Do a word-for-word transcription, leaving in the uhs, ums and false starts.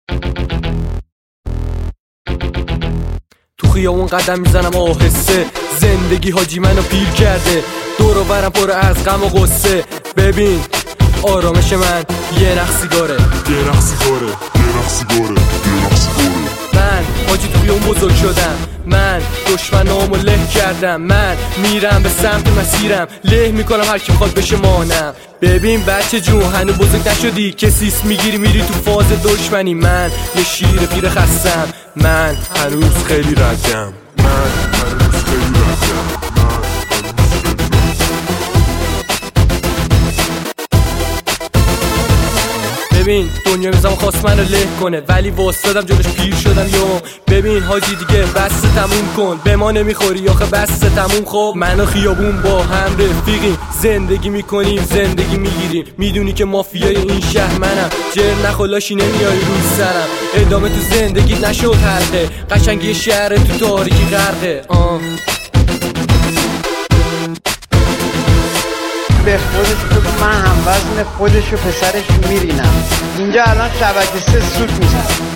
تو خیابون قدم میزنم آهسته، زندگی حاجی منو پیر کرده، دور و برم پر از غم و غصه. ببین آرامش من یه نخ سیگاره، یه نخ سیگاره، یه نخ سیگاره، یه نخ سیگاره. من حاجی توی اون بزرگ شدم، من دشمنامو له کردم، من میرم به سمت مسیرم، له میکنم هر کی میخواد بشه مانم. ببین بچه جون هنو بزرگ نشدی که سیس میگیری میری تو فاز دشمنی. من یه شیر پیر خستم، من هنوز خیلی ردم، من هنوز خیلی ردم. ببین دنیا میزم خواست منو له کنه، ولی واسدادم جلوش پیر شدم یوم. ببین حاجی دیگه بس تموم کن، به ما نمیخوری آخه بس تموم. خب من و خیابون با هم رفیقیم، زندگی میکنیم زندگی میگیریم، میدونی که مافیای این شهر منم، جر نخلاشی نمیای روی سرم. ادامه تو زندگی نشد حلقه، قشنگی شهر تو تاریکی غرقه. آه به خودش بگو من هم وزن خودش و پسرش میرینم. اینجا الان شبکه سه سوت میزن.